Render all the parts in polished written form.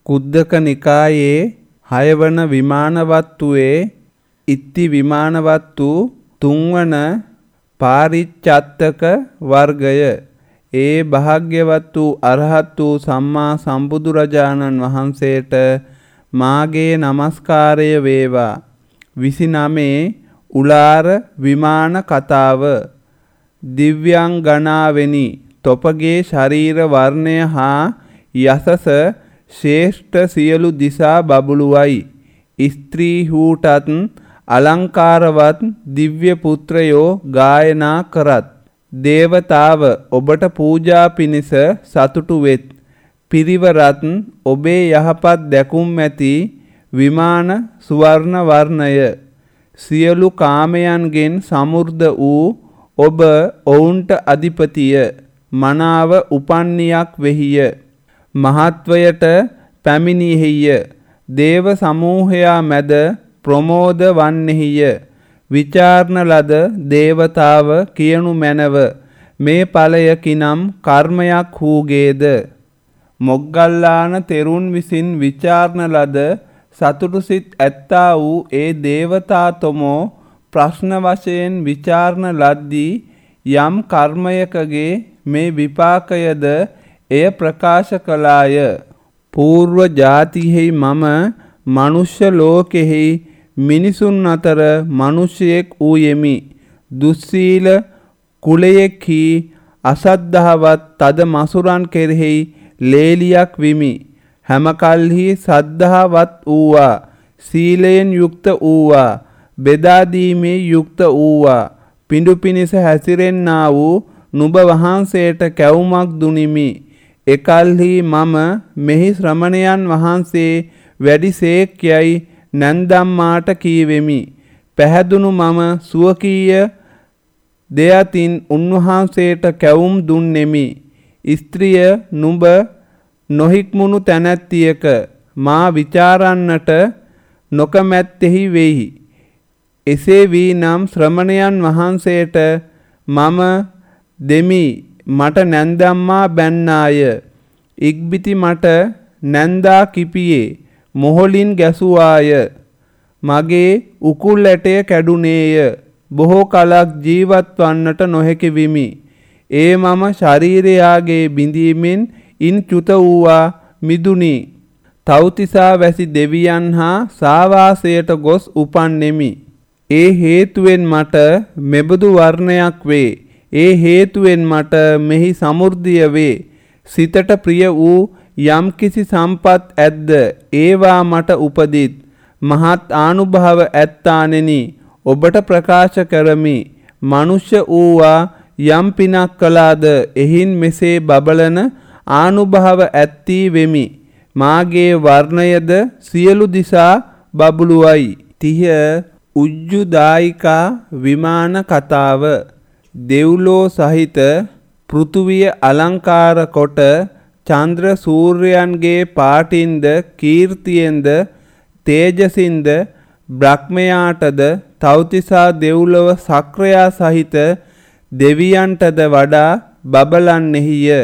කුද්දක නිකායේ 6 වන විමානවත්තුවේ ඉත්ති විමානවත්තු 3 වන පාරිච්ඡත්තක වර්ගය. ඒ භාග්‍යවත් වූ අරහත් වූ සම්මා සම්බුදුරජාණන් වහන්සේට මාගේ නමස්කාරය වේවා. 29 උලාර විමාන කතාව. දිව්‍යංගනාවෙනි, තොපගේ ශරීර වර්ණය හා යසස ශ්‍රේෂ්ඨ සියලු දිසා බබළුවයි. ස්ත්‍රීහූටත් අලංකාරවත් දිව්‍ය පුත්‍රයෝ ගායනා කරත්. දේවතාව ඔබට පූජා පිණිස සතුටු වෙත්. පිරිවරත් ඔබේ යහපත් දැකුම් ඇති විමාන සුවර්ණ වර්ණය. සියලු කාමයන්ගෙන් සමෘද්ධ වූ ඔබ ඔවුන්ට අධිපතිය. මනාව උපන්නියක් වෙහිය. මහත්වයට පැමිණියෙහිය. දේව සමූහයා මැද ප්‍රමෝද වන්නෙහිය. විචාරණ ලද දේවතාව කියනු මැනව. මේ ඵලය කිනම් කර්මයක් වූගේද? මොග්ගල්ලාන තෙරුන් විසින් විචාරණ ලද සතුටු සිත් ඇත්තා වූ ඒ දේවතාතොමෝ ප්‍රශ්න වශයෙන් විචාරණ ලද්දී යම් කර්මයකගේ මේ විපාකයද එය ප්‍රකාශ කළාය. పూర్ව ජාතියෙහි මම මනුෂ්‍ය ලෝකෙහි මිනිසුන් අතර මිනිසෙක් වූයෙමි. දුස්සීල කුලයෙහි අසද්ධාවත් තද මසුරන් කෙරෙහි ලේලියක් විමි. හැම කල්හි සද්ධාවත් වූවා. සීලයෙන් යුක්ත වූවා. බෙදා දීමේ යුක්ත වූවා. පිඬු පිනිස හැසිරෙන්නා වූ නුඹ වහන්සේට කැවුමක් දුනිමි. එකල්හි මම මෙහි ශ්‍රමණයන් වහන්සේ වැඩිසේක් යයි නැන්දම්මාට කීවෙමි. පැහැදුණු මම සුවකීය දෙයතින් උන්වහන්සේට කැවුම් දුන්නෙමි. ස්ත්‍රිය නුඹ නොහික්මුණු තැනැත්තියක මා විචාරන්නට නොකමැත්තෙහි වෙයි. එසේ වී නම් ශ්‍රමණයන් වහන්සේට මම දෙමි. මට නැන්දම්මා බැන්නාය. ඉක්බිති මට නැන්දා කිපියේ. මොහොලින් ගැසුවාය. මගේ උකුල් ඇටය කැඩුනේය. බොහෝ කලක් ජීවත් වන්නට නොහැකි විමි. ඒ මම ශරීරයාගේ බිඳීමෙන් ඉන් චුත වූවා මිදුනි. තව්තිසා වැසි දෙවියන් හා සාවාසයට ගොස් උපන්නෙමි. ඒ හේතුවෙන් මට මෙබඳු වර්ණයක් වේ. ඒ හේතුවෙන් මට මෙහි සමෘද්ධිය වේ. සිතට ප්‍රිය වූ යම් කිසි සම්පත් ඇද්ද ඒවා මට උපදිත්. මහත් ආනුභාව ඇත්තානෙනි, ඔබට ප්‍රකාශ කරමි. මනුෂ්‍ය වූවා යම් පිනක් කළාද එහින් මෙසේ බබලන ආනුභාව ඇත්ති වෙමි. මාගේ වර්ණයද සියලු දිසා බබළුවයි. 30 උජ්ජුදායිකා විමාන කතාව. දෙව්ලෝ සහිත පෘථුවිය අලංකාර කොට චන්ද්‍ර සූර්යයන්ගේ පාටින්ද කීර්තියෙන්ද තේජසින්ද බ්‍රහ්මයාටද තව්තිසා දෙව්ලොව සක්‍රයා සහිත දෙවියන්ටද වඩා බබලන්නෙහිය.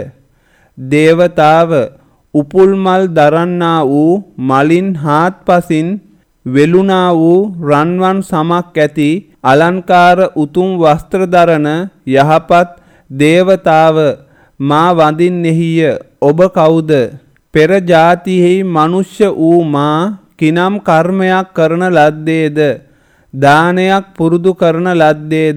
දේවතාව උපුල් මල් දරන්නා වූ මලින් හාත්පසින් වෙලුනා වූ රන්වන් සමක් ඇති අලංකාර උතුම් වස්ත්‍ර දරන යහපත් දේවතාව මා වඳින්නෙහිය. ඔබ කවුද? පෙර ජාතියෙහි මනුෂ්‍ය වූ මා කිනම් කර්මයක් කරන ලද්දේද? දානයක් පුරුදු කරන ලද්දේද?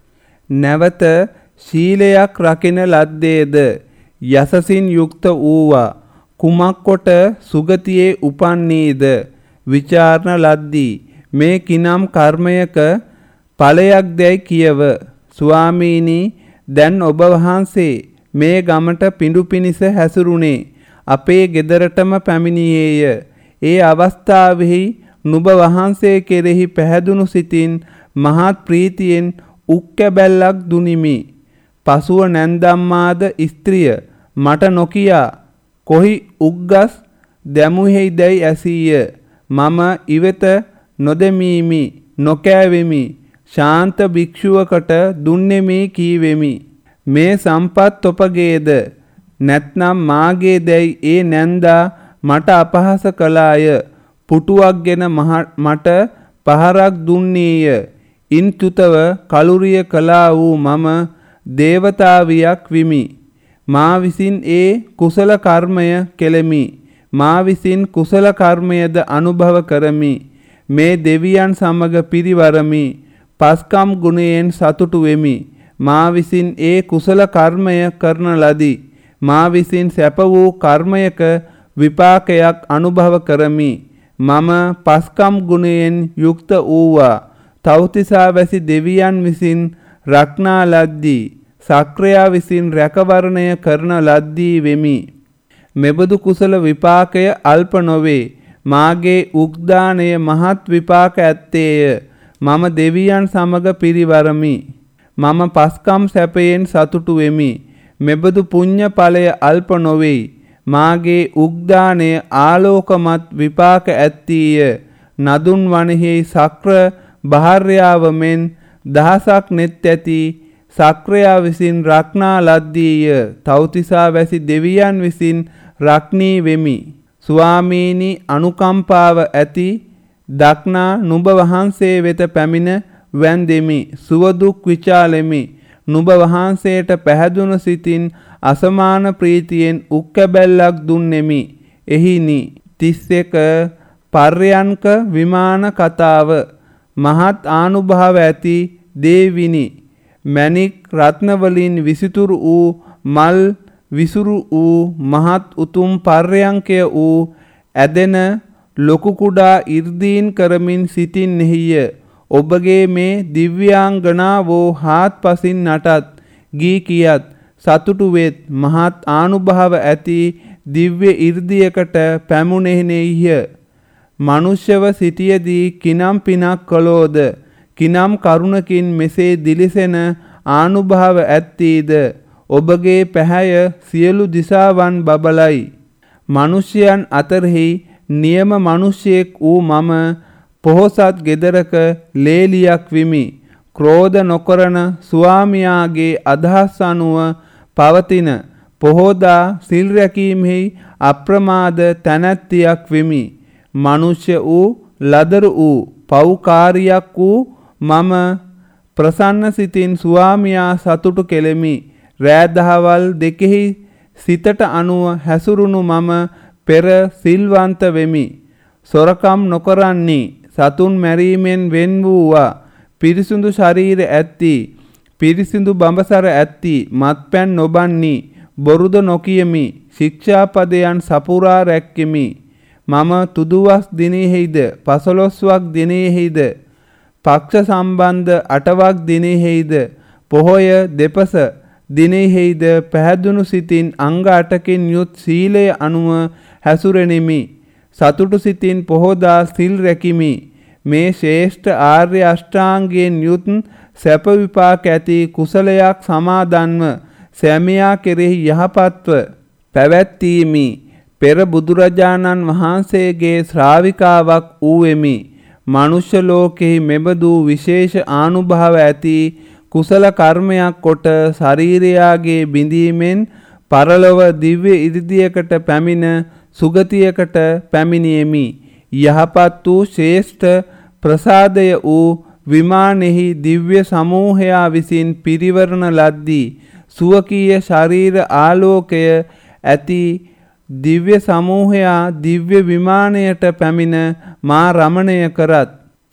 නැවත ශීලයක් රකින ලද්දේද? යසසින් යුක්ත වූවා. කුමක් කොට සුගතියේ උපන්නේද? විචාරණ ලද්දී මේ කිනම් කර්මයක ඵලයක් දැයි කියව. ස්වාමීනි, දැන් ඔබ වහන්සේ මේ ගමට පිඬු පිනිස හැසිරුණේ. අපේ ගෙදරටම පැමිණියේය. ඒ අවස්ථාවෙහි නුඹ වහන්සේ කෙරෙහි පැහැදුණු සිතින් මහත් ප්‍රීතියෙන් උක්කැබැල්ලක් දුනිමි. පසුව නැන්දම්මාද ස්ත්‍රිය මට නොකියා කොහි උග්ගස් දැමුහෙයිදැයි ඇසීය. මම ඉවත නොදෙමීමි, නොකෑවෙමි. ශාන්ත භික්ෂුවකට දුන්නෙමි කීවෙමි. මේ සම්පත් ඔපගේද නැත්නම් මාගේ දැයි ඒ නැන්දා මට අපහාස කළාය. පුටුවක් ගෙන මට පහරක් දුන්නේය. ඉන් චුතව කලුරිය කළා වූ මම දේවතාවියක් විමි. මා විසින් ඒ කුසල කර්මය කෙලෙමි. මා විසින් කුසල කර්මයද අනුභව කරමි. මේ දෙවියන් සමග පිරිවරමි. පස්කම් ගුණයෙන් සතුටු වෙමි. මා විසින් ඒ කුසල කර්මය කරන ලදී. මා විසින් සැප වූ කර්මයක විපාකයක් අනුභව කරමි. මම පස්කම් ගුණයෙන් යුක්ත වූවා. තව්තිසා වැසි දෙවියන් විසින් රක්නා ලද්දී සක්‍රයා විසින් රැකවරණය කරන ලද්දී වෙමි. මෙබඳු කුසල විපාකය අල්ප නොවේ. මාගේ උග්දානය මහත් විපාක ඇත්තේය. මම දෙවියන් සමග පිරිවරමි. මම පස්කම් සැපයෙන් සතුටු වෙමි. මෙබඳු පුණ්‍ය ඵලය අල්ප නොවේ. මාගේ උග්දානය ආලෝකමත් විපාක ඇත්තීය. නදුන් වනෙහි සක්‍ර භාර්යාව මෙන් දහසක් නෙත් ඇති සක්‍රයා විසින් රක්නා ලද්දීය. තව්තිසා වැසි දෙවියන් විසින් රක්නී වෙමි. ස්වාමීනි අනුකම්පාව ඇති දක්නා නුඹ වහන්සේ වෙත පැමිණ වැන්දෙමි. සුවදුක් විචාලෙමි. නුඹ වහන්සේට පැහැදුණු සිතින් අසමාන ප්‍රීතියෙන් උක්කැබැල්ලක් දුන්නෙමි. එහිනි 31 පර්යංක විමාන කතාව. මහත් ආනුභාව ඇති දේවිනි. මණික් රත්නවලින් විසිතුරු වූ මල් විසුරු වූ මහත් උතුම් පර්යංකය වූ ඇදෙන ලොකු කුඩා 이르දීන් කරමින් සිටින්නෙහිය. ඔබගේ මේ දිව්‍යාංගනාවෝ හාත්පසින් නටත් ගී කියත් සතුටු වෙත් මහත් ආනුභාව ඇති දිව්‍ය 이르දියකට පැමුණෙහිනෙහිය. මනුෂ්‍යව සිටියදී කිනම් පිනක් කළෝද කිනම් කරුණකින් මෙසේ දිලිසෙන ආනුභාව ඇත්තීද. ඔබගේ පැහැය සියලු දිසාවන් බබලයි. මනුෂ්‍යයන් අතරෙහි නියම මනුෂ්‍යයෙක් වූ මම පොහොසත් ගෙදරක ලේලියක් විමි. ක්‍රෝධ නොකරන ස්වාමියාගේ අදහස් අනුව පවතින පොහෝදා සිල් රැකීමෙහි අප්‍රමාද තැනැත්තියක් වෙමි. මනුෂ්‍ය වූ ලදරු වූ පෞකාරියක් වූ මම ප්‍රසන්න සිතින් ස්වාමියා සතුටු කෙලෙමි. රෑදහවල් දෙකෙහි සිතට අනුව හැසුරුණු මම පෙර සිල්වන්ත වෙමි. සොරකම් නොකරන්නි. සතුන් මැරීමෙන් වෙන් වූවා. පිරිසිදු ශරීර ඇත්ති. පිරිසිදු බඹසර ඇත්ති. මත්පැන් නොබන්නි. බොරුද නොකියමි. ශික්ෂාපදයන් සපුරා රැක්කෙමි. මම තුදුවස් දිනෙහිද පසළොස්වක් දිනෙහිද පක්ෂ සම්බන්ධ අටවක් දිනෙහිද පොහොය දෙපස දිනෙහිද පැහැදුණු සිතින් අංග 8කින් යුත් සීලය අනුව හැසුරෙනිමි. සතුටු සිතින් පොහොදා සිල් රැකිමි. මේ ශ්‍රේෂ්ඨ ආර්ය අෂ්ටාංගයෙන් යුත් සැප විපාක ඇති කුසලයක් සමාදන්ව සැමියා කෙරෙහි යහපත්ව පැවැත්ීමි. පෙර බුදුරජාණන් වහන්සේගේ ශ්‍රාවිකාවක් වූෙමි. මනුෂ්‍ය ලෝකෙහි මෙබඳු විශේෂ ආනුභාව ඇති කුසල කර්මයක් කොට ශරීරයාගේ බිඳීමෙන් පරලොව දිව්‍ය ඉරිදියකට පැමිණ සුගතියකට පැමිණියෙමි. යහපත් වූ ශ්‍රේෂ්ඨ ප්‍රසාදය වූ විමානෙහි දිව්‍ය සමූහයා විසින් පිරිවරණ ලද්දී සුවකීය ශරීර ආලෝකය ඇති දිව්‍ය සමූහයා දිව්‍ය විමානයට පැමිණ මා රමණය කරත්.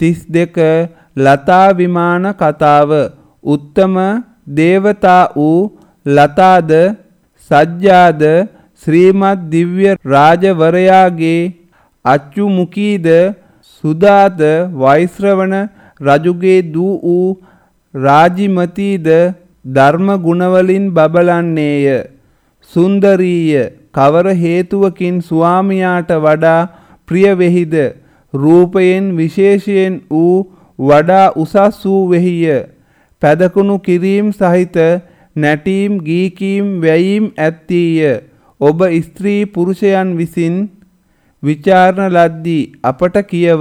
32 ලතා විමාන කතාව. උත්තම දේවතා වූ ලතාද සජ්ජාද ශ්‍රීමත් දිව්‍ය රාජවරයාගේ අච්චු මුකීද සුදාද වෛශ්‍රවණ රජුගේ දූ වූ රාජිමතීද ධර්ම ගුණවලින් බබලන්නේය. සුන්දරීය කවර හේතුවකින් ස්වාමියාට වඩා ප්‍රිය වෙහිද රූපයෙන් විශේෂයෙන් වූ වඩා උසස් වූ වෙහිය. පැදකුණු කිරීම් සහිත නැටීම් ගීකීම් වැයීම් ඇත්තීය. ඔබ ස්ත්‍රී පුරුෂයන් විසින් විචාරණ ලද්දී අපට කියව.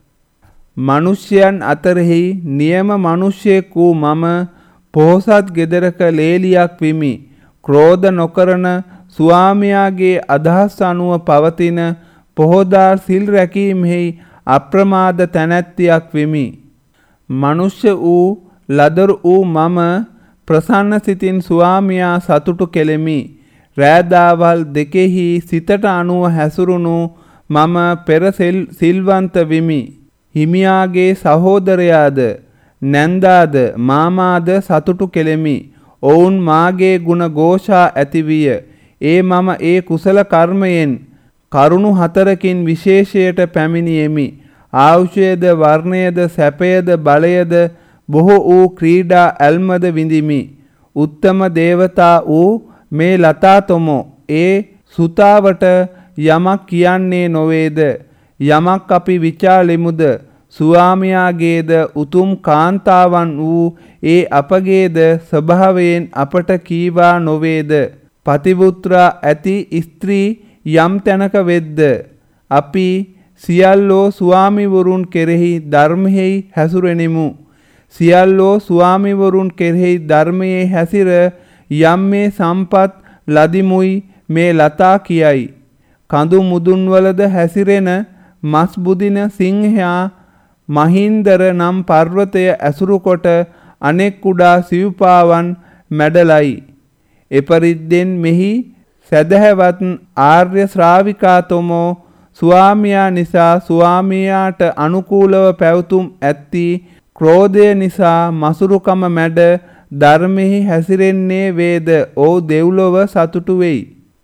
මනුෂ්‍යයන් අතරෙහි නියම මනුෂ්‍යයෙක් වූ මම පොහොසත් ගෙදරක ලේලියක් විමි. ක්‍රෝධ නොකරන ස්වාමියාගේ අදහස් අනුව පවතින පොහොදාර් සිල් රැකීමෙහි අප්‍රමාද තැනැත්තියක් වෙමි. මනුෂ්‍ය වූ ලදරු වූ මම ප්‍රසන්න සිතින් ස්වාමියා සතුටු කෙලෙමි. රෑදාවල් දෙකෙහි සිතට අනුව හැසුරුණු මම පෙර සිල්වන්ත විමි. හිමියාගේ සහෝදරයාද නැන්දාද මාමාද සතුටු කෙලෙමි. ඔවුන් මාගේ ගුණ ഘോഷා ඇතිවිය. ඒ මම ඒ කුසල කර්මයෙන් කරුණු 4කින් විශේෂයට පැමිණියෙමි. ආයුෂයද වර්ණයද සැපයද බලයද බොහෝ වූ ක්‍රීඩා ඇල්මද විඳිමි. උත්තම දේවතා වූ මේ ලතාතොමෝ ඒ සුතාවට යමක් කියන්නේ නොවේද? යමක් අපි විචාලෙමුද? ස්වාමියාගේද උතුම් කාන්තාවන් වූ ඒ අපගේද ස්වභාවයෙන් අපට කීවා නොවේද? පතිපුත්‍රා ඇති ස්ත්‍රී යම් තැනක වෙද්ද අපි සියල්ලෝ ස්වාමිවරුන් කෙරෙහි ධර්මයෙහි හැසුරෙනෙමු. සියල්ලෝ ස්වාමිවරුන් කෙරෙහි ධර්මයේ හැසිර යම් මේ සම්පත් ලදිමුයි මේ ලතා කියයි. කඳු මුදුන්වලද හැසිරෙන මස් බුදින සිංහයා මහින්දර නම් පර්වතය ඇසුරු කොට අනෙක් කුඩා සිව්පාවන් මැඩලයි. එපරිද්දෙන් මෙහි සැදැහැවත් ආර්ය ශ්‍රාවිකාතොමෝ ස්වාමියා නිසා ස්වාමියාට අනුකූලව පැවතුම් ඇත්ති ක්‍රෝධය නිසා මසුරුකම මැඩ ධර්මෙහි හැසිරෙන්නේ වේද ඔව් දෙව්ලොව සතුටු වෙයි.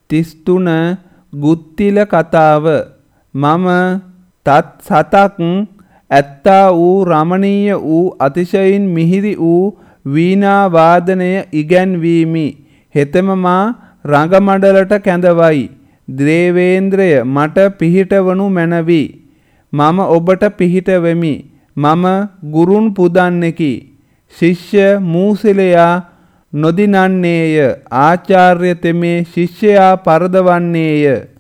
33 ගුත්තිල කතාව. මම තත් සතක් ඇත්තා වූ රමණීය වූ අතිශයින් මිහිරි වූ වීණා වාදනය ඉගැන්වීමි. හෙතෙම මා රංගමඩලට කැඳවයි. දේවේන්ද්‍රය මට පිහිටවනු මැනවි. මම ඔබට පිහිට වෙමි. මම ගුරුන් පුදන්නෙකි. ශිෂ්‍ය මූසිලයා නොදිනන්නේය. ආචාර්ය තෙමේ ශිෂ්‍යයා පරදවන්නේය.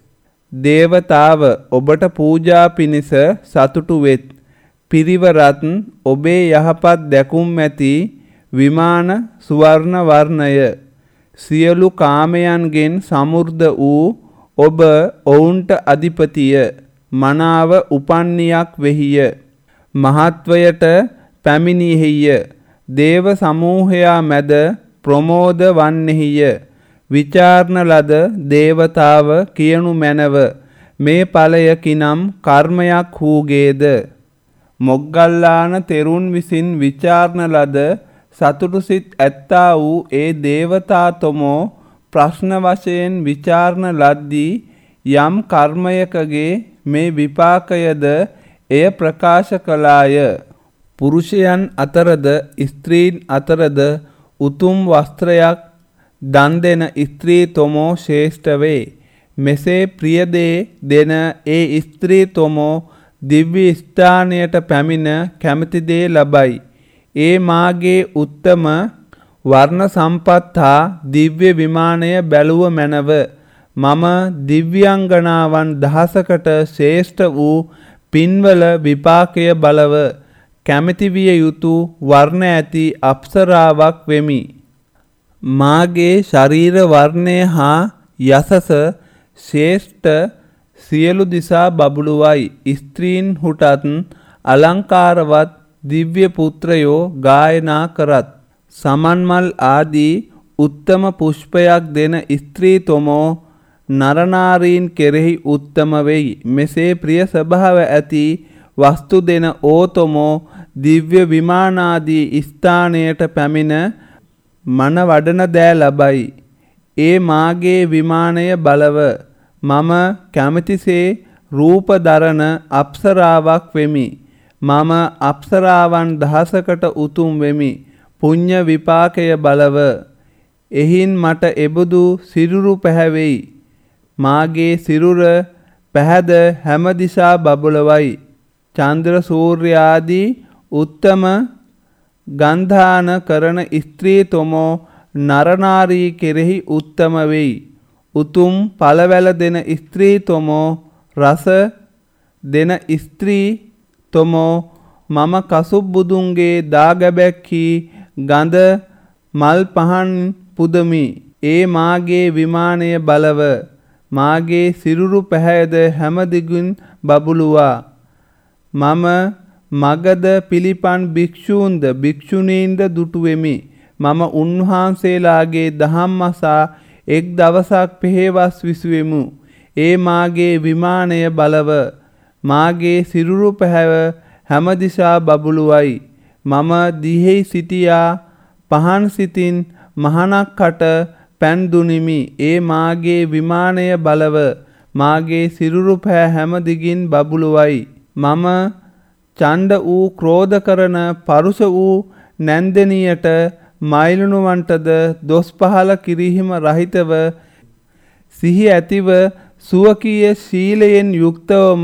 දේවතාව ඔබට පූජා පිණිස සතුටු වෙත්. පිරිවරත් ඔබේ යහපත් දැකුම් ඇති විමාන සුවර්ණ වර්ණය. සියලු කාමයන්ගෙන් සමෘද්ධ වූ ඔබ ඔවුන්ට අධිපතිය. මනාව උපන්නියක් වෙහිය. මහත්වයට පැමිණියෙහිය. දේව සමූහයා මැද ප්‍රමෝද වන්නෙහිය. විචාරණ ලද දේවතාව කියනු මැනව මේ ඵලය කිනම් කර්මයක් වූගේද? මොග්ගල්ලාන තෙරුන් විසින් විචාරණ ලද සතුටු සිත් ඇත්තා වූ ඒ දේවතාතොමෝ ප්‍රශ්න වශයෙන් විචාරණ ලද්දී යම් කර්මයකගේ මේ විපාකයද එය ප්‍රකාශ කළාය. පුරුෂයන් අතරද ස්ත්‍රීන් අතරද උතුම් වස්ත්‍රයක් දන් දෙන ස්ත්‍රී තොමෝ ශ්‍රේෂ්ඨ වේ. මෙසේ ප්‍රියදේ දෙන ඒ ස්ත්‍රී තොමෝ දිව්‍ය ස්ථානයට පැමිණ කැමති දේ ලබයි. ඒ මාගේ උත්තම වර්ණ සම්පත් හා දිව්‍ය විමානය බැලුව මැනව. මම දිව්‍යාංගනාවන් දහසකට ශ්‍රේෂ්ඨ වූ පින්වල විපාකය බලව කැමති විය යුතු වර්ණ ඇති අප්සරාවක් වෙමි. මාගේ ශරීර වර්ණය හා යසස ශ්‍රේෂ්ඨ සියලු දිසා බබළුවයි. ස්ත්‍රීන් හුටත් අලංකාරවත් දිව්‍ය පුත්‍රයෝ ගායනා කරත්. සමන්මල් ආදී උත්තම පුෂ්පයක් දෙන ස්ත්‍රී තොමෝ නරනාරීන් කෙරෙහි උත්තම වෙයි. මෙසේ ප්‍රිය ස්වභාව ඇති වස්තු දෙන ඕතොමෝ දිව්‍ය විමානාදී ස්ථානයට පැමිණ මන වඩන දෑ ලබයි. ඒ මාගේ විමානය බලව මම කැමතිසේ රූප දරන අප්සරාවක් වෙමි. මම අප්සරාවන් දහසකට උතුම් වෙමි. පුණ්‍ය විපාකය බලව එහින් මට එබඳු සිරුරු පැහැවෙයි. මාගේ සිරුර පැහැද හැම දිසා බබලවයි. චන්ද්‍ර සූර්යාදී උත්තම ගන්ධාන කරන ස්ත්‍රී තොමෝ නරනාරී කෙරෙහි උත්තම වෙයි. උතුම් පළවැල දෙන ස්ත්‍රී තොමෝ රස දෙන ස්ත්‍රී තොමෝ මම කසුබ් බුදුන්ගේ දාගැබැක්හි ගඳ මල් පහන් පුදමි. ඒ මාගේ විමානය බලව. මාගේ සිරුරු පැහැයද හැමදිගින් බබළුවා. මම මගද පිළිපන් භික්ෂූන්ද භික්ෂුණීන්ද දුටුවෙමි. මම උන්වහන්සේලාගේ දහම් අසා එක් දවසක් පෙහෙවස් විසුවෙමු. ඒ මාගේ විමානය බලව. මාගේ සිරුරු පැහැව හැමදිසා බබළුවයි. මම දිහෙහි සිටියා පහන් සිතින් මහනක් කට පැන් දුනිමි. ඒ මාගේ විමානය බලව. මාගේ සිරුරු පැහැ හැමදිගින් බබළුවයි. මම චණ්ඩ වූ ක්‍රෝධ කරන පරුෂ වූ නැන්දනියට මයිලුණුවන්ටද දොස් පහල කිරීම රහිතව සිහි ඇතිව සුවකීය ශීලයෙන් යුක්තවම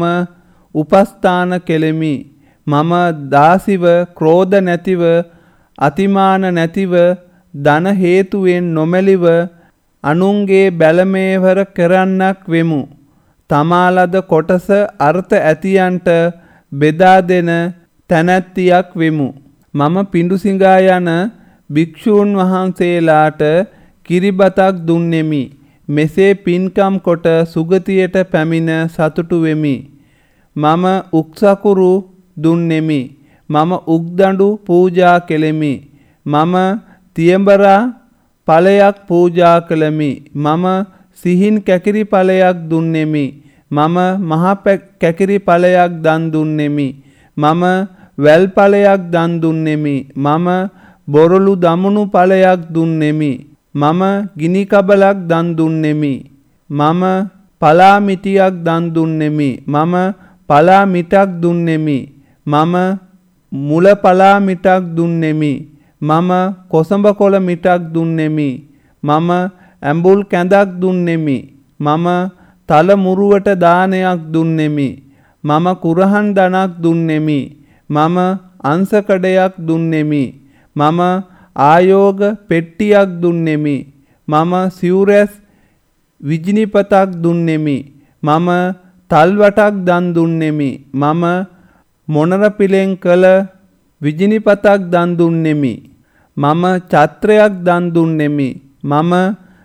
උපස්ථාන කෙලෙමි. මම දාසිව ක්‍රෝධ නැතිව අතිමාන නැතිව ධන හේතුවෙන් නොමැලිව අනුන්ගේ බැලමේවර කරන්නක් වෙමු. තමාලද කොටස අර්ථ ඇතියන්ට බෙදා දෙන තැනැත්තියක් වෙමු. මම පිඬුසිඟා යන භික්ෂූන් වහන්සේලාට කිරිබතක් දුන්නෙමි. මෙසේ පින්කම් කොට සුගතියට පැමිණ සතුටු වෙමි. මම උක්සකුරු දුන්නෙමි. මම උක්දඬු පූජා කෙලෙමි. මම තියඹරා ඵලයක් පූජා කළෙමි. මම සිහින් කැකිරි ඵලයක් දුන්නෙමි. මම මහ කැකිරි ඵලයක් දන් දුන්නෙමි. මම වැල් ඵලයක් දන් දුන්නෙමි. මම බොරළු දමනු ඵලයක් දුන්නෙමි. මම ගිනි කබලක් දන් දුන්නෙමි. මම පලා මිටියක් දන් දුන්නෙමි. මම පලා මිටක් දුන්නෙමි. මම මුල පලා මිටක් දුන්නෙමි. මම කොසඹ කොළ මිටක් දුන්නෙමි. මම ඇඹුල් කැඳක් දුන්නෙමි. මම තල මුරුවට දානයක් දුන්නෙමි. මම කුරහන් දනක් දුන්නෙමි. මම අංශකඩයක් දුන්නෙමි. මම ආයෝග පෙට්ටියක් දුන්නෙමි. මම සිවුරැස් විජිනිපතක් දුන්නෙමි. මම තල්වටක් දන් දුන්නෙමි. මම මොනර පිලෙන් කළ විජිනිපතක් දන් දුන්නෙමි. මම ඡත්‍රයක් දන් දුන්නෙමි. මම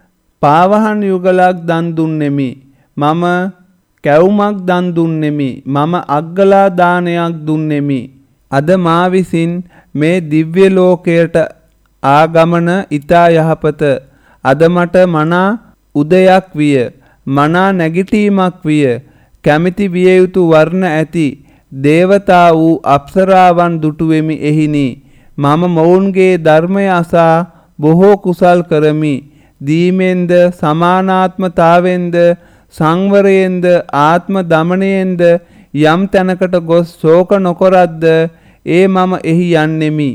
පාවහන් යුගලක් දන් දුන්නෙමි. මම කැවුමක් දන් දුන්නෙමි. මම අග්ගලා දානයක් දුන්නෙමි. අද මා විසින් මේ දිව්‍ය ලෝකයට ආගමන ඊතා යහපත. අද මට මනා උදයක් විය. මනා නැගිටීමක් විය. කැමැති විය යුතු වර්ණ ඇති දේවතා වූ අප්සරාවන් දුටුවෙමි එහිනි. මම මොවුන්ගේ ධර්මය අසා බොහෝ කුසල් කරමි. දීමෙන්ද සමානාත්මතාවෙන්ද සංවරයෙන්ද ආත්ම දමනයෙන්ද යම් තැනකට ගොස් ශෝක නොකරද්ද ඒ මම එහි යන්නෙමි.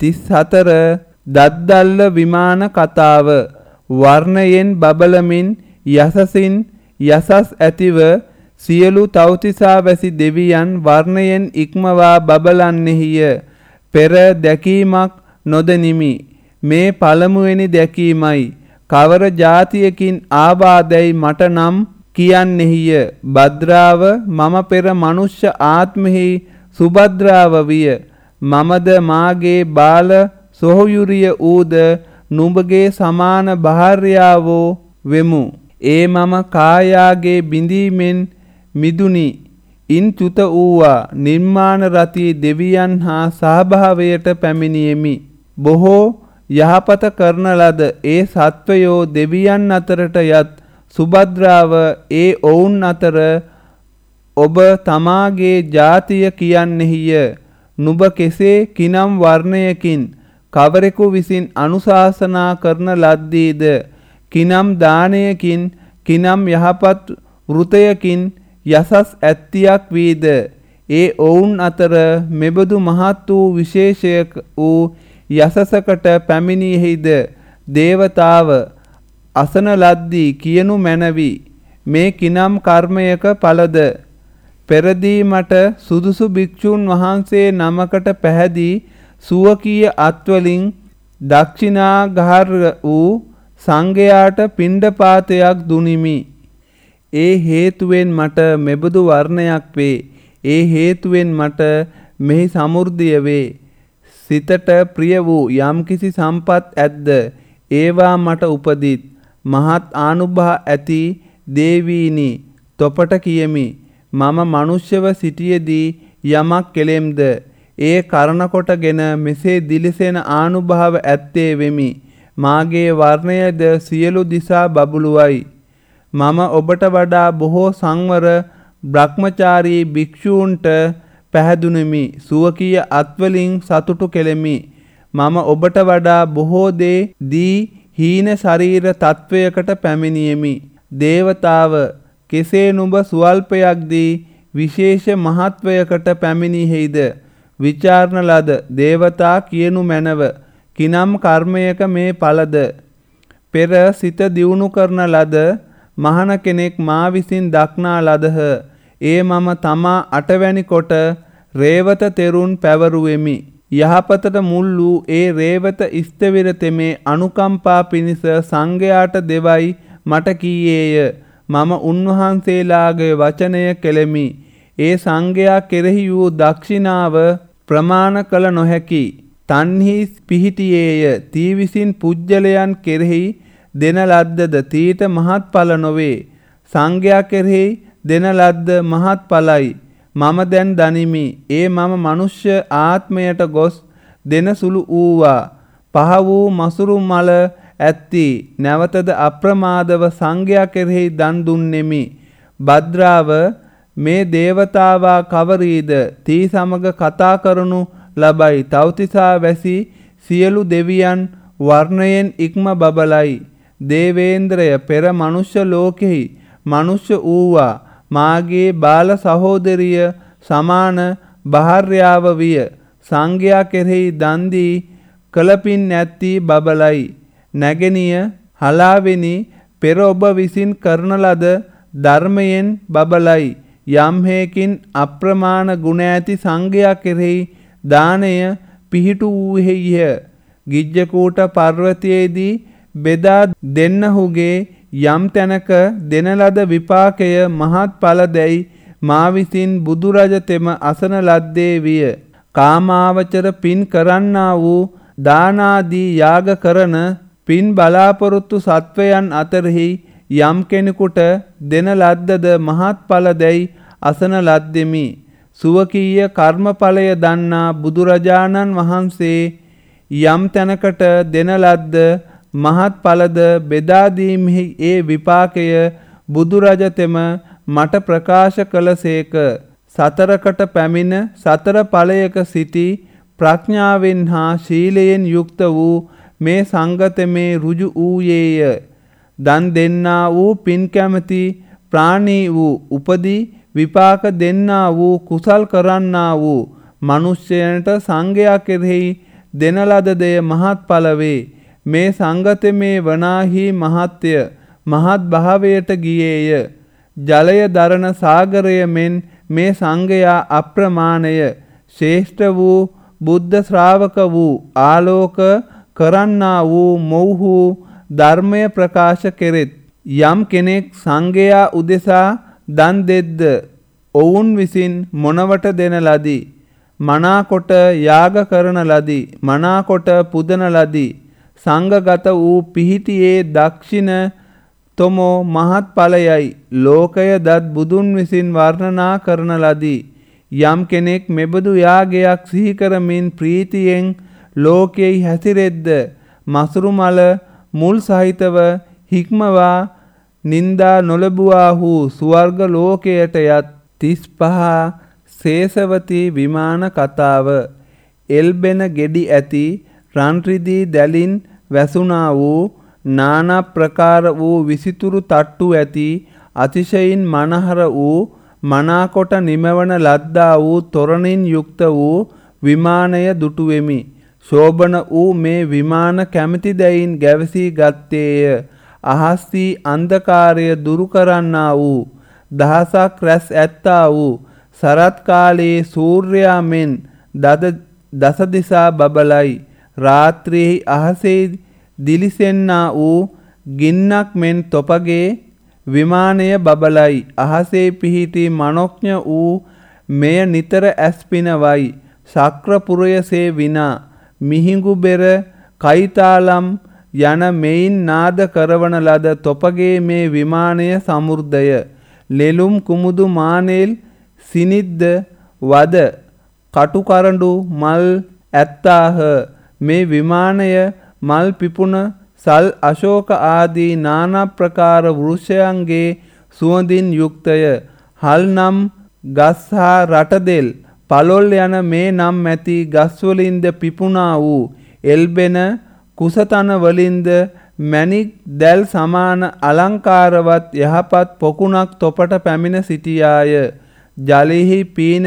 34 දද්දල්ල විමාන කතාව. වර්ණයෙන් බබලමින් යසසින් යසස් ඇතිව සියලු තව්තිසා වැසි දෙවියන් වර්ණයෙන් ඉක්මවා බබලන්නේහිය. පෙර දැකීමක් නොදෙනිමි. මේ පළමුවෙනි දැකීමයි. කවර જાතියකින් ආවාදැයි මට නම් කියන්නේහිය. භද්‍රාව මම පෙර මනුෂ්‍ය ආත්මෙහි සුභද්‍රාව විය. මමද මාගේ බාල සොහොයුරිය ඌද නුඹගේ සමාන භාර්යාවෝ වෙමු. ඒ මම කායාගේ බිඳීමෙන් මිදුනි. ඉන් චුත වූවා නිර්මාණ රති දෙවියන් හා සහභාවයට පැමිණියෙමි. බොහෝ යහපත කරන ලද ඒ සත්වයෝ දෙවියන් අතරට යත් සුභද්‍රාව ඒ ඔවුන් අතර ඔබ තමාගේ ජාතිය කියන්නේහිය. නුඹ කෙසේ කිනම් වර්ණයකින් කවරෙකු විසින් අනුශාසනා කරන ලද්දේද, කිනම් දානයකින් කිනම් යහපත් වෘතයකින් යසස් ඇත්තියක් වීද, ඒ ඔවුන් අතර මෙබඳු මහත් වූ විශේෂයක් වූ යසසකට පැමිණියෙහිද දේවතාව අසන ලද්දී කියනු මැනවි. මේ කිනම් කර්මයක ඵලද? පෙරදී මට සුදුසු භික්ෂුන් වහන්සේ නමකට පැහැදී සුවකීය අත්වලින් දක්ෂිනාගාර වූ සංඝයාට පිණ්ඩපාතයක් දුනිමි. ඒ හේතුවෙන් මට මෙබඳු වර්ණයක් වේ. ඒ හේතුවෙන් මට මෙහි සමෘද්ධිය වේ. සිතට ප්‍රිය වූ යම්කිසි සම්පත් ඇද්ද ඒවා මට උපදිත්. මහත් ආනුභාව ඇති දේවීනි තොපට කියමි. මම මනුෂ්‍යව සිටියේදී යමක් කෙලෙම්ද ඒ කරන කොටගෙන මෙසේ දිලිසෙන ආනුභාව ඇත්තේ වෙමි. මාගේ වර්ණයද සියලු දිසා බබළුවයි. මම ඔබට වඩා බොහෝ සංවර බ්‍රහ්මචාරී භික්ෂූන්ට පැහැදුණෙමි. සුවකීය අත්වලින් සතුටු කෙලෙමි. මම ඔබට වඩා බොහෝ දේ දී හීන ශරීර තත්වයකට පැමිණියෙමි. දේවතාව කෙසේ නුඹ සුවල්පයක් දී විශේෂ මහත්වයකට පැමිණිහෙයිද? විචාරණ ලද දේවතා කියනු මැනව. කිනම් කර්මයක මේ ඵලද? පෙර සිත දියුණු කරන ලද මහණ කෙනෙක් මා විසින් දක්නා ලදහ. ඒ මම තමා 8 වැනි කොට රේවත තෙරුන් පැවරුවෙමි. යහපතට මුල් වූ ඒ රේවත ස්ථවිර තෙමේ අනුකම්පා පිණිස සංඝයාට දෙවයි මට කීයේය. මම උන්වහන්සේලාගේ වචනය කෙලෙමි. ඒ සංඝයා කෙරෙහි වූ දක්ෂිනාව ප්‍රමාණ කළ නොහැකි. තන්හි පිහිටියේය. තී විසින් පුජ්‍යලයන් කෙරෙහි දෙන ලද්දද තීට මහත්ඵල නොවේ. සංඝයා කෙරෙහි දෙන ලද්ද මහත්ඵලයි. මම දැන් දනිමි. ඒ මම මනුෂ්‍ය ආත්මයට ගොස් දෙන සුළු වූවා. පහ වූ මසුරු මල ඇත්ති. නැවතද අප්‍රමාදව සංඝයා කෙරෙහි දන් දුන්නෙමි. භද්‍රාව මේ දේවතාවා කවරීද? තී සමග කතා කරනු ලබයි. තව්තිසා වැසි සියලු දෙවියන් වර්ණයෙන් ඉක්ම බබලයි. දේවේන්ද්‍රය පෙර මනුෂ්‍ය ලෝකෙහි මනුෂ්‍ය වූවා. මාගේ බාල සහෝදරිය සමාන භාර්යාව විය. සංඝයා කෙරෙහි දන් දී කලපින් නැත්ති බබලයි. නැගෙනිය හලාවෙනි පෙර ඔබ විසින් කරන ලද ධර්මයෙන් බබලයි. යම් හේකින් අප්‍රමාණ ගුණ ඇති සංඝයා කෙරෙහි දානය පිහිටු වූහෙය. ගිජ්ජකූට පර්වතයේදී බෙදා දෙන්නහුගේ යම් තැනක දෙන ලද විපාකය මහත් ඵලදැයි මා විසින් බුදුරජතෙම අසන ලද්දේ විය. කාමාවචර පින් කරන්නා වූ දානාදී යාග කරන පින් බලාපොරොත්තු සත්වයන් අතරෙහි යම් කෙනෙකුට දෙන ලද්දද මහත් ඵලදැයි අසන ලද්දෙමි. සුවකීය කර්මඵලය දන්නා බුදුරජාණන් වහන්සේ යම් තැනකට දෙන ලද්ද මහත් ඵලද බෙදාදීමෙහි ඒ විපාකය බුදුරජතෙම මට ප්‍රකාශ කළසේක. සතරකට පැමිණ සතර ඵලයක සිටි ප්‍රඥාවෙන් හා ශීලයෙන් යුක්ත වූ මේ සංගතමේ රුජු වූයේය. දන් දෙන්නා වූ පින් කැමැති ප්‍රාණී වූ උපදී විපාක දෙන්නා වූ කුසල් කරන්නා වූ මනුෂ්‍යයන්ට සංඝයා කෙරෙහි දෙන ලද දෙය මහත් ඵල වේ. මේ සංගතමේ වනාහි මහත්ය මහත් භාවයට ගියේය. ජලය දරන සාගරය මෙන් මේ සංඝයා අප්‍රමාණය ශ්‍රේෂ්ඨ වූ බුද්ධ ශ්‍රාවක වූ ආලෝක කරන්නා වූ මොව්හු ධර්මය ප්‍රකාශ කෙරෙත්. යම් කෙනෙක් සංඝයා උදෙසා දන් දෙද්ද ඔවුන් විසින් මොනවට දෙන ලදී. මනාකොට යාග කරන ලදී. මනාකොට පුදන ලදී. සංඝගත වූ පිහිටියේ දක්ෂින තොමෝ මහත් ඵලයයි. ලෝකය දත් බුදුන් විසින් වර්ණනා කරන ලදී. යම් කෙනෙක් මෙබඳු යාගයක් සිහි කරමින් ප්‍රීතියෙන් ලෝකෙහි හැසිරෙද්ද මසුරු මල මුල් සහිතව හික්මවා නින්දා නොලබුවාහු ස්වර්ග ලෝකයට යත්. 35 සේසවති විමාන කතාව. එල්බෙන ගෙඩි ඇති රන් රිදී දැලින් වැසුණා වූ නානා ප්‍රකාර වූ විසිතුරු තට්ටු ඇති අතිශයින් මනහර වූ මනාකොට නිමවන ලද්දා වූ තොරණින් යුක්ත වූ විමානය දුටුවෙමි. ශෝභන වූ මේ විමාන කැමැති දැයින් ගැවසී ගත්තේය. අහස්සී අන්ධකාරය දුරු කරන්නා වූ දහසක් රැස් ඇත්තා වූ සරත් කාලයේ සූර්යයා මෙන් දස දිසා බබලයි. රාත්‍රියේ අහසේ දිලිසෙන්නා වූ ගින්නක් මෙන් තොපගේ විමානය බබලයි. අහසේ පිහිටි මනොඥ වූ මෙය නිතර ඇස්පිනවයි. ශක්‍රපුරයසේ විනා මිහිඟු බෙර කයිතාලම් යන මෙයින් නාද කරවන ලද තොපගේ මේ විමානය සමෘද්ධය. ලෙලුම් කුමුදු මානෙල් සිනිද්ද වද කටුකරඬු මල් ඇත්තාහ. මේ විමානය මල් පිපුණ සල් අශෝක ආදී නානා ප්‍රකාර වෘක්ෂයන්ගේ සුවඳින් යුක්තය. හල් නම් ගස් හා රටදෙල් පළොල් යන මේ නම් ඇති ගස්වලින්ද පිපුණා වූ එල්බෙන කුසතන වලින්ද මැණික් දැල් සමාන අලංකාරවත් යහපත් පොකුණක් තොපට පැමිණ සිටියාය. ජලෙහි පීනන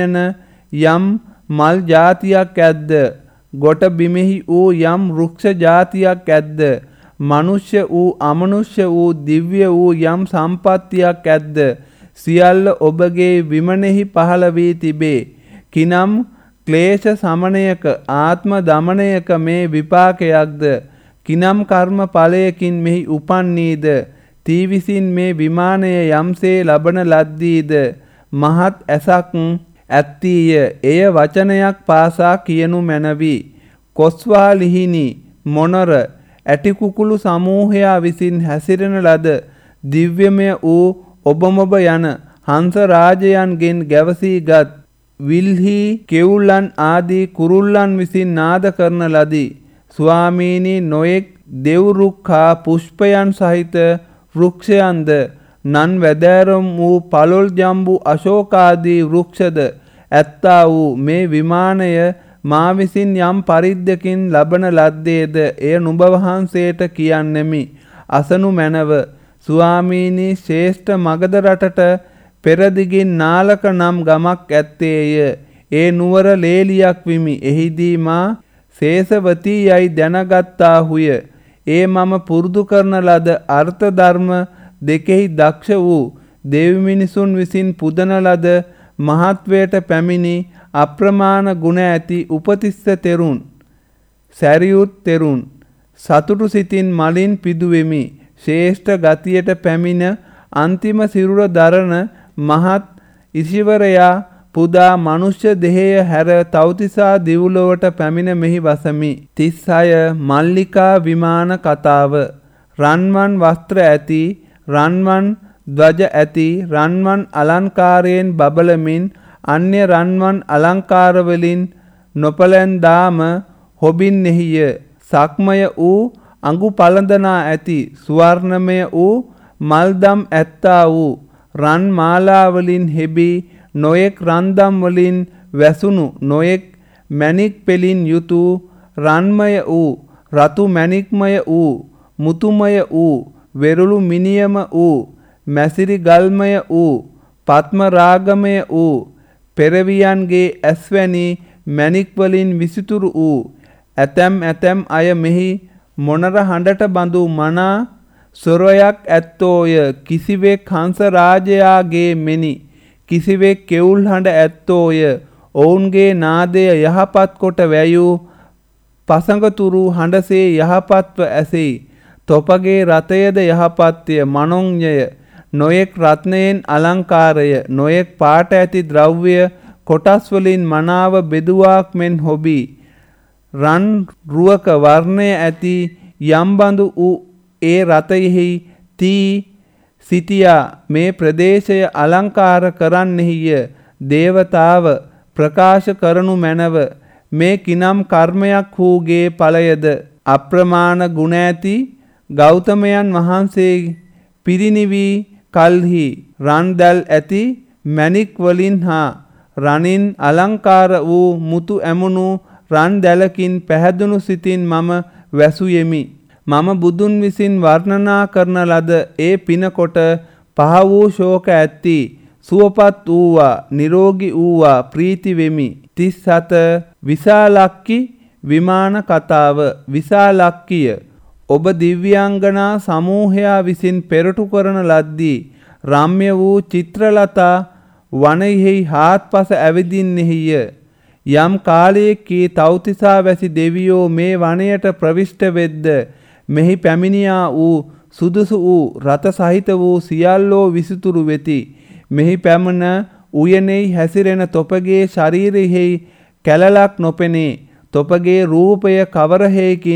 යම් මල් ජාතියක් ඇද්ද? ගොට බිමෙහි වූ යම් වෘක්ෂ ජාතියක් ඇද්ද? මනුෂ්‍ය වූ අමනුෂ්‍ය වූ දිව්‍ය වූ යම් සම්පත්තියක් ඇද්ද? සියල්ල ඔබගේ විමනෙහි පහළ වී තිබේ. කිනම් ක්ලේශ සමනයක ආත්ම දමනයක මේ විපාකයක්ද? කිනම් කර්ම ඵලයකින් මෙහි උපන්නීද? තී විසින් මේ විමානය යම්සේ ලබන ලද්දීද? මහත් ඇසක් ඇත්තීය. එය වචනයක් පාසා කියනු මැනවි. කොස්වා ලිහිණි මොනර ඇටිකුකුළු සමූහයා විසින් හැසිරෙන ලද දිව්‍යමය වූ ඔබමොබ යන හංස රාජයන්ගෙන් ගැවසීගත් විල්හි කෙවුල්ලන් ආදී කුරුල්ලන් විසින් නාද කරන ලදී. ස්වාමීනි නොයෙක් දෙව්රුක්ඛා පුෂ්පයන් සහිත වෘක්ෂයන්ද නන් වැදෑරුම් වූ පළොල් ජම්බු අශෝකාදී වෘක්ෂද ඇත්තා වූ මේ විමානය මා විසින් යම් පරිද්දකින් ලබන ලද්දේද එය නුඹ වහන්සේට කියන්නෙමි. අසනු මැනව. ස්වාමීනි ශ්‍රේෂ්ඨ මගධ රටට පෙරදිගින් නාලක නම් ගමක් ඇත්තේය. ඒ නුවර ලේලියක් විමි. එහිදී මා සේසවතී යයි දැනගත්තාහුය. ඒ මම පුරුදු කරන ලද අර්ථ ධර්ම දෙකෙහි දක්ෂ වූ දෙව් මිනිසුන් විසින් පුදන ලද මහත්වයට පැමිණි අප්‍රමාණ ගුණ ඇති උපතිස්ස තෙරුන් සැරියුත් තෙරුන් සතුටු සිතින් මලින් පිදුවෙමි. ශ්‍රේෂ්ඨ ගතියට පැමිණ අන්තිම සිරුර දරන මහත් ඉසිවරයා පුදා මනුෂ්‍ය දෙහය හැර තව්තිසා දිවුලොවට පැමිණ මෙහි වසමි. 36 මල්ලිකා විමාන කතාව. රන්වන් වස්ත්‍ර ඇති රන්වන් ධ්වජ ඇති රන්වන් අලංකාරයෙන් බබලමින් අන්‍ය රන්වන් අලංකාරවලින් නොපලැන්දාම හොබින්නෙහිය. සක්මය වූ අඟු පළඳනා ඇති සුවර්ණමය වූ මල්දම් ඇත්තා වූ රන් මාලාවලින් හෙබී නොයෙක් රන්දම් වලින් වැසුණු නොයෙක් මැණික් පෙලින් යුතු රන්මය වූ රතු මැණික්මය වූ මුතුමය වූ වෙරුළු මිනියම වූ මැසිරි ගල්මය වූ පත්ම රාගමය වූ පෙරවියන්ගේ ඇස්වැනි මැණික් වලින් විසිතුරු වූ ඇතැම් අය මෙහි මොනර හඬට බඳු මනා සොරයක් ඇත්තෝය. කිසිවෙක් හංස රාජයාගේ මෙනි කිසිවෙක් කෙවුල් හඬ ඇත්තෝය. ඔවුන්ගේ නාදය යහපත් කොට වැයූ පසඟතුරු හඬසේ යහපත්ව ඇසෙයි. තොපගේ රථයද යහපත්ය මනොඤ්ඤය. නොයෙක් රත්නයෙන් අලංකාරය නොයෙක් පාට ඇති ද්‍රව්‍ය කොටස් වලින් මනාව බෙදුවාක් මෙන් හොබී. රන් රුවක වර්ණය ඇති යම්බඳු වූ ඒ රථයෙහි තී සිටියා. මේ ප්‍රදේශය අලංකාර කරන්නෙහිය. දේවතාව ප්‍රකාශ කරනු මැනව. මේ කිනම් කර්මයක් වූගේ ඵලයද? අප්‍රමාණ ගුණ ඇති ගෞතමයන් වහන්සේ පිරිනිවි කල්හි රන් දැල් ඇති මැණික් වලින් හා රනින් අලංකාර වූ මුතු ඇමුණු රන් දැලකින් පැහැදුණු සිතින් මම වැසුයෙමි. මම බුදුන් විසින් වර්ණනා කරන ලද ඒ පිනකොට පහ වූ ශෝක ඇත්ති සුවපත් වූවා නිරෝගී වූවා ප්‍රීති වෙමි. 37 විශාලක්කි විමාන කතාව. විශාලක්කිය ඔබ දිව්‍යාංගනා සමූහයා විසින් පෙරටු කරන ලද්දී රම්‍ය වූ චිත්‍රලතා වනයෙහි හාත්පස ඇවිදින්නෙහිය. යම් කාලයකී තව්තිසා වැසි දෙවියෝ මේ වනයට ප්‍රවිෂ්ඨ වෙද්ද මෙහි පැමිණියා වූ සුදුසු වූ රත සහිත වූ සියල්ලෝ විසිතුරු වෙති. මෙහි පැමිණ උයනෙහි හැසිරෙන තොපගේ ශරීරයෙහි කැලලක් නොපෙනේ. තොපගේ රූපය කවර හේකින්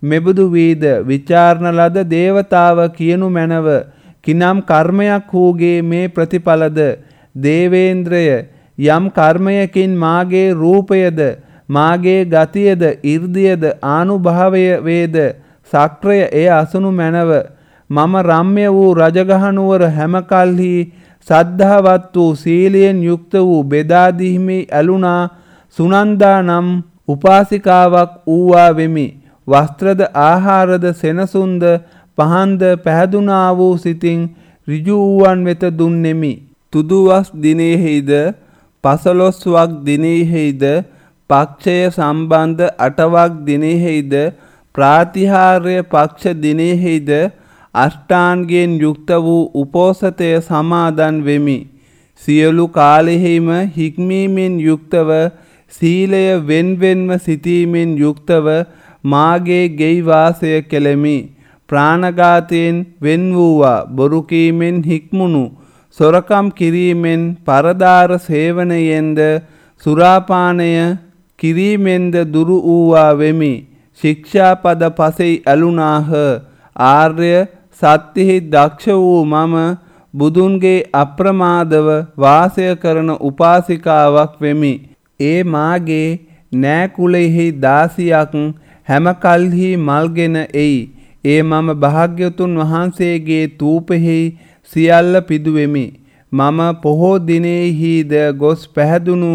මෙබඳු වීද විචාරණ ලද දේවතාව කියනු මැනව. කිනම් කර්මයක් වූගේ මේ ප්‍රතිඵලද දේවේන්ද්‍රය යම් කර්මයකින් මාගේ රූපයද මාගේ ගතියද 이르දියද ආනුභාවය වේද සක්‍රය එය අසුණු මැනව. මම රම්‍ය වූ රජගහනුවර හැම කල්හි සද්ධාවත් වූ සීලයෙන් යුක්ත වූ බෙදා දීමේ ඇලුනා සුනන්දා නම් උපාසිකාවක් වූවා වෙමි. වස්ත්‍රද ආහාරද සෙනසුන්ද පහන්ද පැහැදුනා වූ සිතින් ඍජු වූවන් වෙත දුන්නෙමි. තුදුවස් දිනෙහිද පසළොස්වක් දිනෙහිද පක්ෂය සම්බන්ධ අටවක් දිනෙහිද ප්‍රාතිහාර්ය පක්ෂ දිනෙහිද අෂ්ටාංගයෙන් යුක්ත වූ උපෝසතය සමාදන් වෙමි. සියලු කාලෙහිම හික්මීමෙන් යුක්තව සීලය වෙන්වෙන්ව සිටීමෙන් යුක්තව මාගේ ගෙයි වාසය කෙලෙමි. ප්‍රාණඝාතයෙන් වෙන් වූවා බොරු කීමෙන් හික්මුණු සොරකම් කිරීමෙන් පරදාර සේවනයෙන්ද සුරාපානය කිරීමෙන්ද දුරු වූවා වෙමි. ශික්ෂාපද පසෙයි ඇලුනාහ. ආර්ය සත්‍යෙහි දක්ෂ වූ මම බුදුන්ගේ අප්‍රමාදව වාසය කරන උපාසිකාවක් වෙමි. ඒ මාගේ නෑ කුලෙහි දාසියක් හැම කල්හි මල්ගෙන එයි. ඒ මම භාග්‍යවතුන් වහන්සේගේ තූපෙහි සියල්ල පිදුවෙමි. මම පොහෝ දිනෙහිද ගොස් පැහැදුණු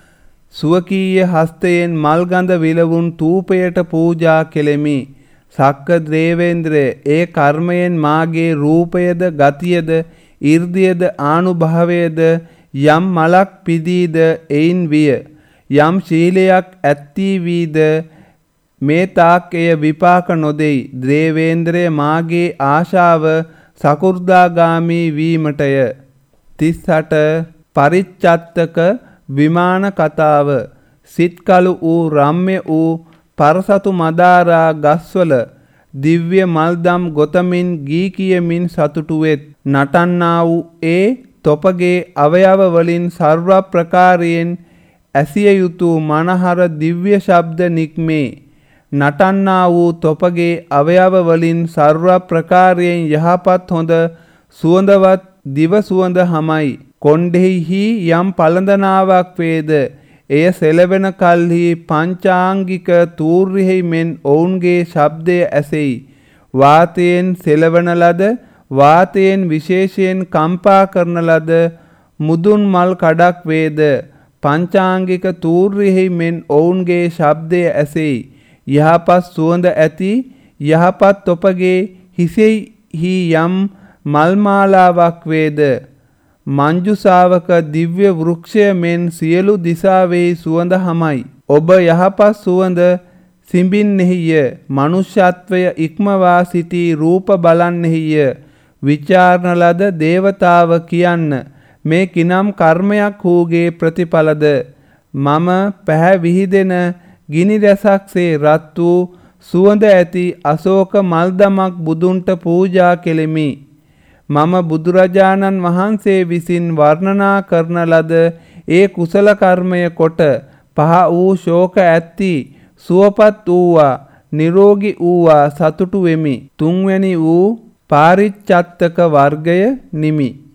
සුවකීය හස්තයෙන් මල්ගඳ විලවුන් තූපයට පූජා කෙලෙමි. සක්ක දේවේන්ද්‍රය ඒ කර්මයෙන් මාගේ රූපයද ගතියද 이르දියද ආනුභාවයද යම් මලක් පිදීද එයින් විය. යම් ශීලයක් ඇත්ති වීද මේ තාක් එය විපාක නොදෙයි. දේවේන්ද්‍රය මාගේ ආශාව සකු르දාගාමී වීමටය. 38 පරිච්ඡත්තක විමාන කතාව. සිත්කලු වූ රම්‍ය වූ පරසතු මදාරා ගස්වල දිව්‍ය මල්දම් ගොතමින් ගී කියමින් සතුටු වෙත්. නටන්නා වූ ඒ තොපගේ අවයව වලින් සර්ව ප්‍රකාරයෙන් ඇසිය යුතු මනහර දිව්‍ය ශබ්ද නික්මේ. නටන්නා වූ තොපගේ අවයව වලින් සර්ව ප්‍රකාරයෙන් යහපත් හොඳ සුවඳවත් දිව සුවඳ හමයි. කොණ්ඩෙහි යම් පළඳනාවක් වේද එය සෙලවෙන කල්හි පංචාංගික තූර්යෙහි මෙන් ඔවුන්ගේ ශබ්දය ඇසෙයි. වාතයෙන් සෙලවන ලද වාතයෙන් විශේෂයෙන් කම්පා කරන ලද මුදුන් මල් කඩක් වේද පංචාංගික තූර්යෙහි මෙන් ඔවුන්ගේ ශබ්දය ඇසෙයි. යහපත් සුවඳ ඇති යහපත් තොපගේ හිසෙහි යම් මල්මාලාවක් වේද මංජුසාවක දිව්‍ය වෘක්ෂය මෙන් සියලු දිසාවෙහි සුවඳ හමයි. ඔබ යහපත් සුවඳ සිඹින්නෙහිය. මනුෂ්‍යත්වය ඉක්මවා සිටි රූප බලන්නෙහිය. විචාරණ ලද දේවතාව කියන්න මේ කිනම් කර්මයක් වූගේ ප්‍රතිඵලද. මම පැහැ විහිදෙන ගිනි රැසක්සේ රත් වූ සුවඳ ඇති අශෝක මල්දමක් බුදුන්ට පූජා කෙලෙමි. මම බුදුරජාණන් වහන්සේ විසින් වර්ණනා කරන ලද ඒ කුසල කර්මය කොට පහ වූ ශෝක ඇත්ති සුවපත් වූවා නිරෝගී වූවා සතුටු වෙමි. තුන්වැනි වූ පාරිච්ඡත්තක වර්ගය නිමි.